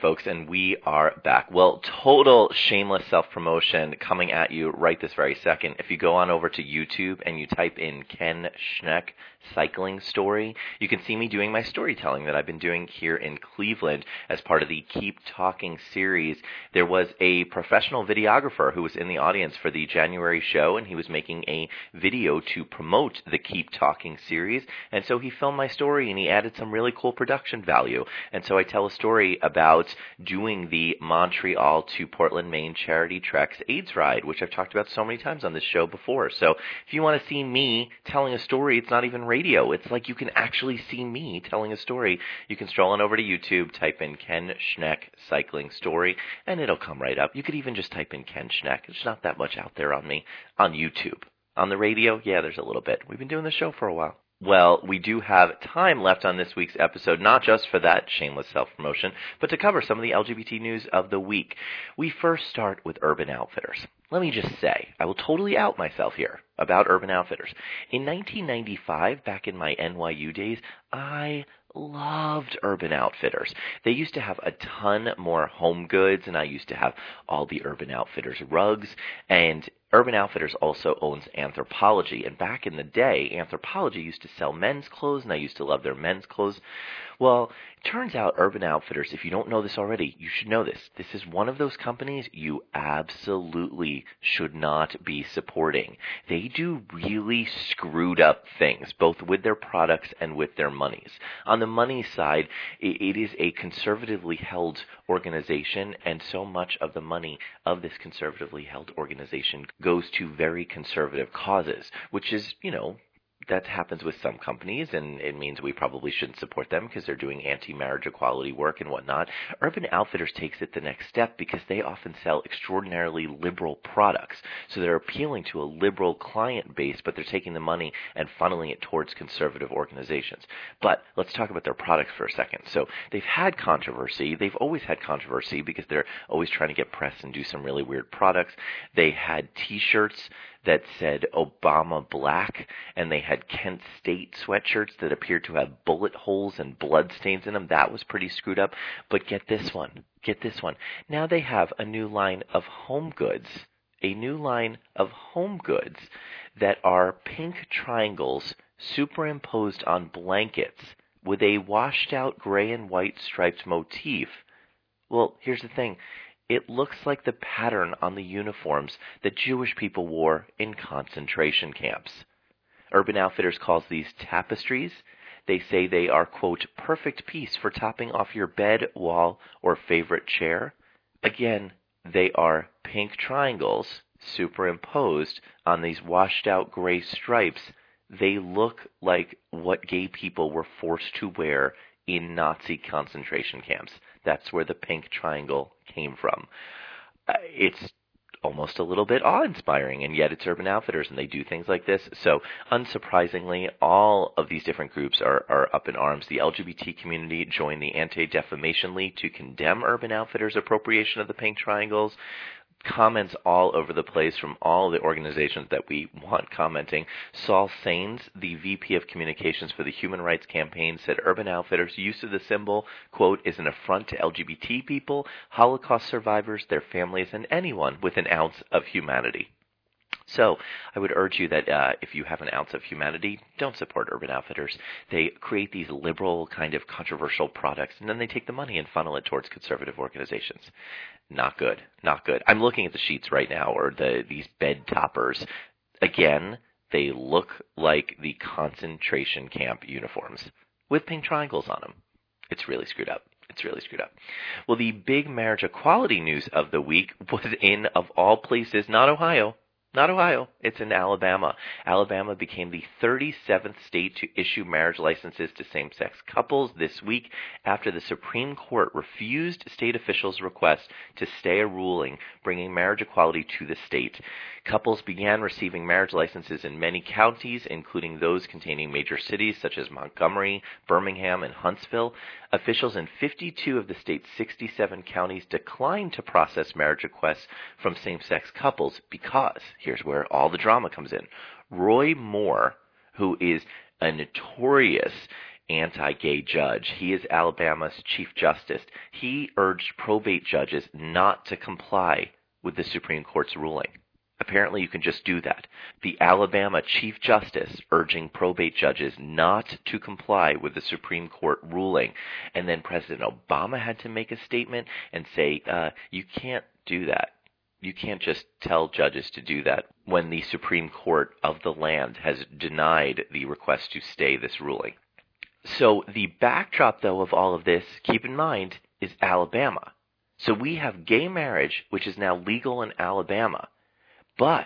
folks, and we are back. Well, total shameless self-promotion coming at you right this very second. If you go on over to YouTube and you type in Ken Schneck cycling story, you can see me doing my storytelling that I've been doing here in Cleveland as part of the Keep Talking series. There was a professional videographer who was in the audience for the January show, and he was making a video to promote the Keep Talking series, and so he filmed my story and he added some really cool production value. And so I tell a story about doing the Montreal to Portland, Maine Charity Treks AIDS ride, which I've talked about so many times on this show before. So if you want to see me telling a story, it's not even radio. It's like you can actually see me telling a story. You can stroll on over to YouTube, type in Ken Schneck cycling story, and it'll come right up. You could even just type in Ken Schneck. There's not that much out there on me on YouTube. On the radio, yeah, there's a little bit. We've been doing the show for a while. Well, we do have time left on this week's episode, not just for that shameless self-promotion, but to cover some of the L G B T news of the week. We first start with Urban Outfitters. Let me just say, I will totally out myself here about Urban Outfitters. In nineteen ninety-five, back in my N Y U days, I loved Urban Outfitters. They used to have a ton more home goods, and I used to have all the Urban Outfitters rugs, and Urban Outfitters also owns Anthropologie, and back in the day, Anthropologie used to sell men's clothes, and I used to love their men's clothes. Well, it turns out Urban Outfitters, if you don't know this already, you should know this. This is one of those companies you absolutely should not be supporting. They do really screwed up things, both with their products and with their monies. On the money side, it is a conservatively held organization, and so much of the money of this conservatively held organization goes to very conservative causes, which is, you know, that happens with some companies, and it means we probably shouldn't support them because they're doing anti-marriage equality work and whatnot. Urban Outfitters takes it the next step because they often sell extraordinarily liberal products. So they're appealing to a liberal client base, but they're taking the money and funneling it towards conservative organizations. But let's talk about their products for a second. So they've had controversy. They've always had controversy because they're always trying to get press and do some really weird products. They had T-shirts that said Obama Black, and they had Kent State sweatshirts that appeared to have bullet holes and blood stains in them. That was pretty screwed up. But get this one. Get this one. Now they have a new line of home goods, a new line of home goods that are pink triangles superimposed on blankets with a washed-out gray and white striped motif. Well, here's the thing. It looks like the pattern on the uniforms that Jewish people wore in concentration camps. Urban Outfitters calls these tapestries. They say they are, quote, perfect piece for topping off your bed, wall, or favorite chair. Again, they are pink triangles superimposed on these washed-out gray stripes. They look like what gay people were forced to wear in Nazi concentration camps. That's where the pink triangle came from. Uh, it's almost a little bit awe-inspiring, and yet it's Urban Outfitters, and they do things like this. So, unsurprisingly, all of these different groups are, are up in arms. The L G B T community joined the Anti-Defamation League to condemn Urban Outfitters' appropriation of the pink triangles. Comments all over the place from all the organizations that we want commenting. Saul Saines, the V P of Communications for the Human Rights Campaign, said Urban Outfitters' use of the symbol, quote, is an affront to L G B T people, Holocaust survivors, their families, and anyone with an ounce of humanity. So I would urge you that uh, if you have an ounce of humanity, don't support Urban Outfitters. They create these liberal kind of controversial products, and then they take the money and funnel it towards conservative organizations. Not good. Not good. I'm looking at the sheets right now, or the these bed toppers. Again, they look like the concentration camp uniforms with pink triangles on them. It's really screwed up. It's really screwed up. Well, the big marriage equality news of the week was in, of all places, not Ohio. Not Ohio. It's in Alabama. Alabama became the thirty-seventh state to issue marriage licenses to same-sex couples this week after the Supreme Court refused state officials' request to stay a ruling bringing marriage equality to the state. Couples began receiving marriage licenses in many counties, including those containing major cities such as Montgomery, Birmingham, and Huntsville. Officials in fifty-two of the state's sixty-seven counties declined to process marriage requests from same-sex couples because, here's where all the drama comes in, Roy Moore, who is a notorious anti-gay judge. He is Alabama's Chief Justice. He urged probate judges not to comply with the Supreme Court's ruling. Apparently, you can just do that. The Alabama Chief Justice urging probate judges not to comply with the Supreme Court ruling. And then President Obama had to make a statement and say, uh, you can't do that. You can't just tell judges to do that when the Supreme Court of the land has denied the request to stay this ruling. So the backdrop, though, of all of this, keep in mind, is Alabama. So we have gay marriage, which is now legal in Alabama. But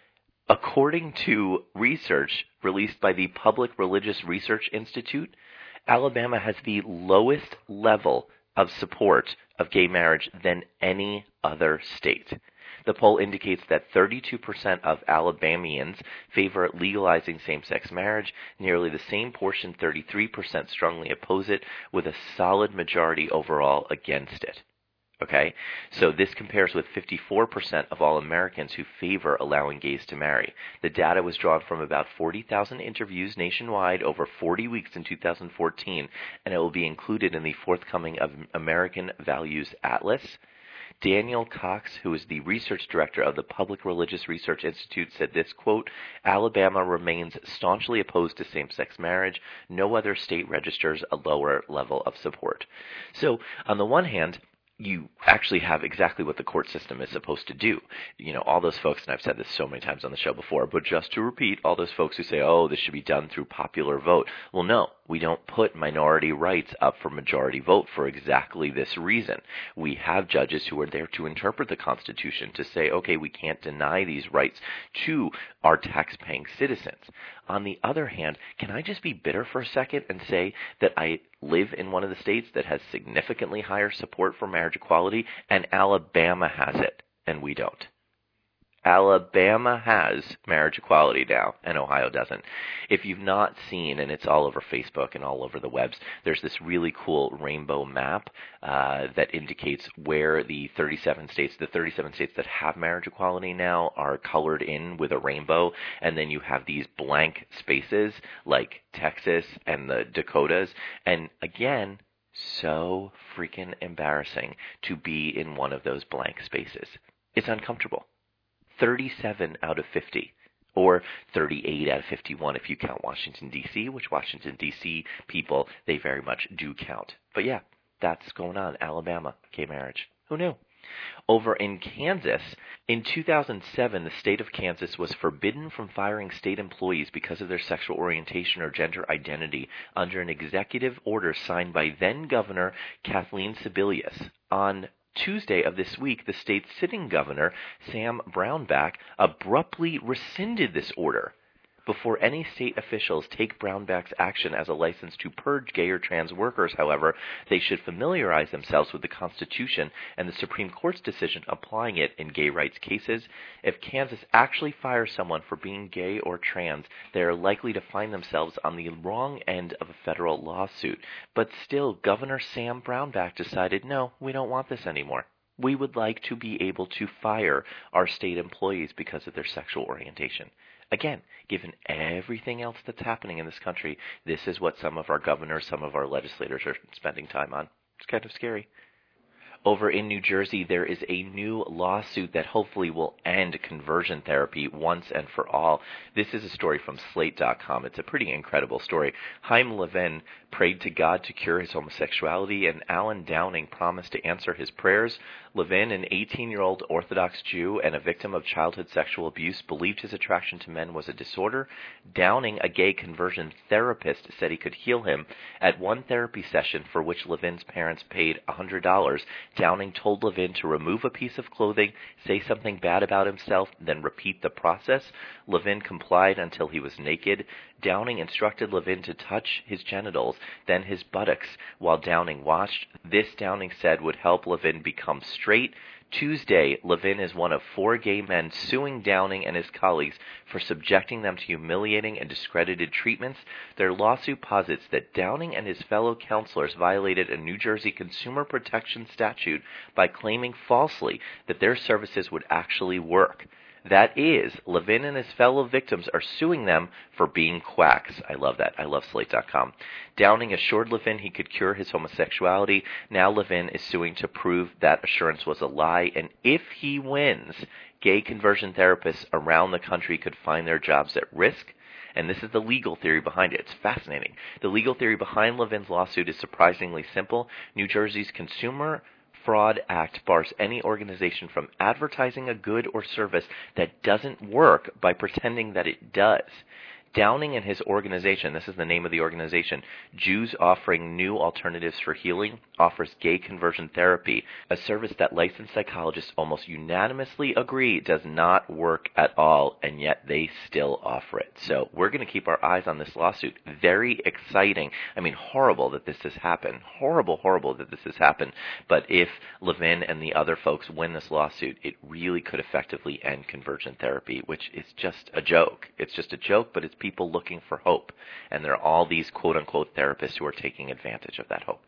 according to research released by the Public Religious Research Institute, Alabama has the lowest level of support of gay marriage than any other state. The poll indicates that thirty-two percent of Alabamians favor legalizing same-sex marriage. Nearly the same portion, thirty-three percent, strongly oppose it, with a solid majority overall against it. Okay, so this compares with fifty-four percent of all Americans who favor allowing gays to marry. The data was drawn from about forty thousand interviews nationwide over forty weeks in two thousand fourteen, and it will be included in the forthcoming American Values Atlas. Daniel Cox, who is the research director of the Public Religious Research Institute, said this, quote, Alabama remains staunchly opposed to same-sex marriage. No other state registers a lower level of support. So, on the one hand, you actually have exactly what the court system is supposed to do. You know, all those folks, and I've said this so many times on the show before, but just to repeat, all those folks who say, oh, this should be done through popular vote. Well, no, we don't put minority rights up for majority vote for exactly this reason. We have judges who are there to interpret the Constitution to say, okay, we can't deny these rights to our tax-paying citizens. On the other hand, can I just be bitter for a second and say that I live in one of the states that has significantly higher support for marriage equality, and Alabama has it, and we don't? Alabama has marriage equality now, and Ohio doesn't. If you've not seen, and it's all over Facebook and all over the webs, there's this really cool rainbow map uh, that indicates where the thirty-seven states, the thirty-seven states that have marriage equality now are colored in with a rainbow, and then you have these blank spaces like Texas and the Dakotas, and again, so freaking embarrassing to be in one of those blank spaces. It's uncomfortable. thirty-seven out of fifty, or thirty-eight out of fifty-one if you count Washington, D C, which Washington, D C people, they very much do count. But yeah, that's going on. Alabama, gay marriage. Who knew? Over in Kansas, in two thousand seven, the state of Kansas was forbidden from firing state employees because of their sexual orientation or gender identity under an executive order signed by then-Governor Kathleen Sebelius. On Tuesday of this week, the state's sitting governor, Sam Brownback, abruptly rescinded this order. Before any state officials take Brownback's action as a license to purge gay or trans workers, however, they should familiarize themselves with the Constitution and the Supreme Court's decision applying it in gay rights cases. If Kansas actually fires someone for being gay or trans, they are likely to find themselves on the wrong end of a federal lawsuit. But still, Governor Sam Brownback decided, no, we don't want this anymore. We would like to be able to fire our state employees because of their sexual orientation. Again, given everything else that's happening in this country, this is what some of our governors, some of our legislators are spending time on. It's kind of scary. Over in New Jersey, there is a new lawsuit that hopefully will end conversion therapy once and for all. This is a story from Slate dot com. It's a pretty incredible story. Chaim Levin prayed to God to cure his homosexuality, and Alan Downing promised to answer his prayers. Levin, an eighteen-year-old Orthodox Jew and a victim of childhood sexual abuse, believed his attraction to men was a disorder. Downing, a gay conversion therapist, said he could heal him. At one therapy session for which Levin's parents paid one hundred dollars, Downing told Levin to remove a piece of clothing, say something bad about himself, then repeat the process. Levin complied until he was naked. Downing instructed Levin to touch his genitals, then his buttocks, while Downing watched. This, Downing said, would help Levin become straight. Tuesday, Levin is one of four gay men suing Downing and his colleagues for subjecting them to humiliating and discredited treatments. Their lawsuit posits that Downing and his fellow counselors violated a New Jersey consumer protection statute by claiming falsely that their services would actually work. That is, Levin and his fellow victims are suing them for being quacks. I love that. I love Slate dot com. Downing assured Levin he could cure his homosexuality. Now Levin is suing to prove that assurance was a lie, and if he wins, gay conversion therapists around the country could find their jobs at risk. And this is the legal theory behind it. It's fascinating. The legal theory behind Levin's lawsuit is surprisingly simple. New Jersey's Consumer Fraud Act bars any organization from advertising a good or service that doesn't work by pretending that it does. Downing and his organization, this is the name of the organization, Jews Offering New Alternatives for Healing, offers gay conversion therapy, a service that licensed psychologists almost unanimously agree does not work at all, and yet they still offer it. So we're going to keep our eyes on this lawsuit. Very exciting. I mean, horrible that this has happened. Horrible, horrible that this has happened. But if Levin and the other folks win this lawsuit, it really could effectively end conversion therapy, which is just a joke. It's just a joke, but it's people looking for hope. And there are all these quote-unquote therapists who are taking advantage of that hope.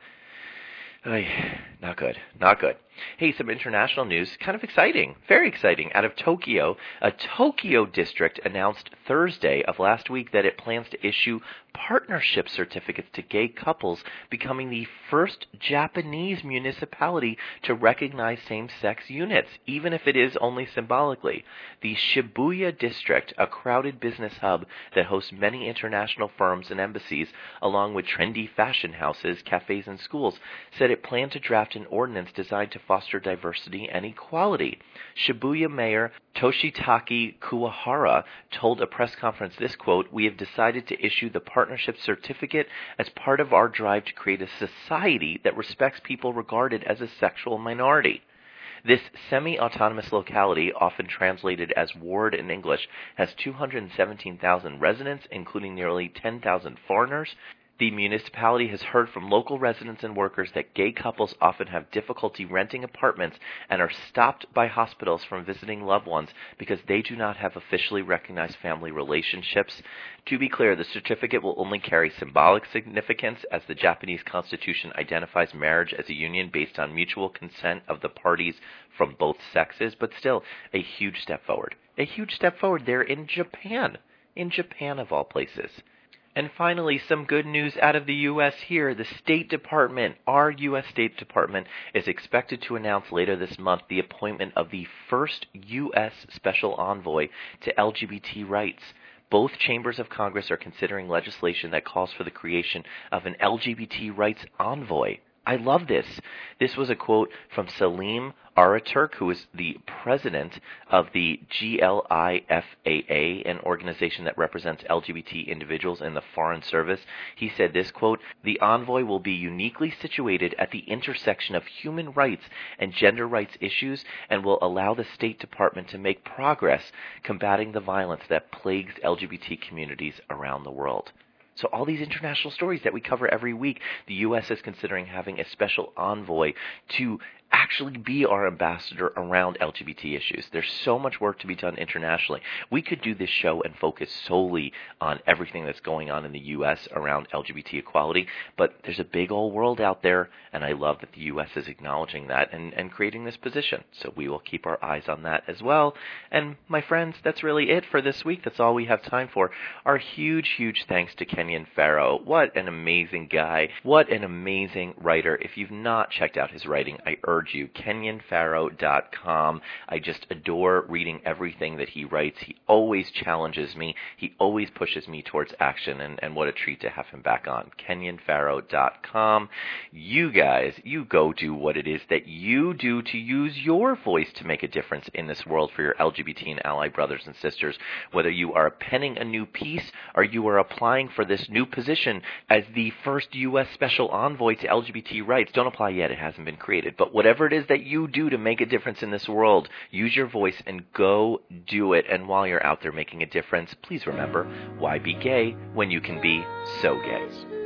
Ay, not good. Not good. Hey, some international news. Kind of exciting. Very exciting. Out of Tokyo, a Tokyo district announced Thursday of last week that it plans to issue partnership certificates to gay couples, becoming the first Japanese municipality to recognize same-sex units, even if it is only symbolically. The Shibuya district, a crowded business hub that hosts many international firms and embassies, along with trendy fashion houses, cafes, and schools, said it planned to draft an ordinance designed to foster diversity and equality. Shibuya Mayor Toshitaki Kuwahara told a press conference this quote, "We have decided to issue the partnership certificate as part of our drive to create a society that respects people regarded as a sexual minority." This semi-autonomous locality, often translated as ward in English, has two hundred seventeen thousand residents, including nearly ten thousand foreigners. The municipality has heard from local residents and workers that gay couples often have difficulty renting apartments and are stopped by hospitals from visiting loved ones because they do not have officially recognized family relationships. To be clear, the certificate will only carry symbolic significance, as the Japanese Constitution identifies marriage as a union based on mutual consent of the parties from both sexes, but still a huge step forward. A huge step forward there in Japan. In Japan, of all places. And finally, some good news out of the U S here. The State Department, our U S State Department, is expected to announce later this month the appointment of the first U S Special Envoy to L G B T rights. Both chambers of Congress are considering legislation that calls for the creation of an L G B T rights envoy. I love this. This was a quote from Salim Araturk, who is the president of the G L I F A A, an organization that represents L G B T individuals in the Foreign Service. He said this, quote, "The envoy will be uniquely situated at the intersection of human rights and gender rights issues and will allow the State Department to make progress combating the violence that plagues L G B T communities around the world." So all these international stories that we cover every week, the U S is considering having a special envoy to actually be our ambassador around L G B T issues. There's so much work to be done internationally. We could do this show and focus solely on everything that's going on in the U S around L G B T equality, but there's a big old world out there, and I love that the U S is acknowledging that and, and creating this position. So we will keep our eyes on that as well. And my friends, that's really it for this week. That's all we have time for. Our huge, huge thanks to Kenyon Farrow. What an amazing guy. What an amazing writer. If you've not checked out his writing, I urge you, kenyon farrow dot com. I just adore reading everything that he writes. He always challenges me. He always pushes me towards action, and, and what a treat to have him back on. kenyon farrow dot com. You guys, you go do what it is that you do to use your voice to make a difference in this world for your L G B T and ally brothers and sisters. Whether you are penning a new piece or you are applying for this new position as the first U S Special Envoy to L G B T rights, don't apply yet. It hasn't been created. But whatever Whatever it is that you do to make a difference in this world, use your voice and go do it. And while you're out there making a difference, please remember, why be gay when you can be so gay?